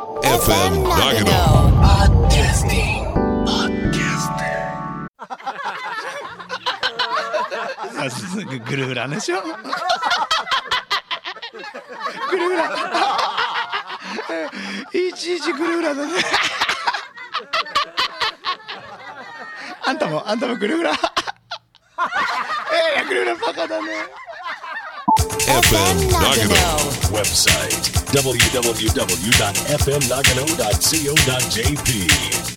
FM だけどすぐグルグラでしょグルグラいちいちグルグラだねあんたもグルグラグルグラバカだね FM だけど Website www.fmnagano.co.jp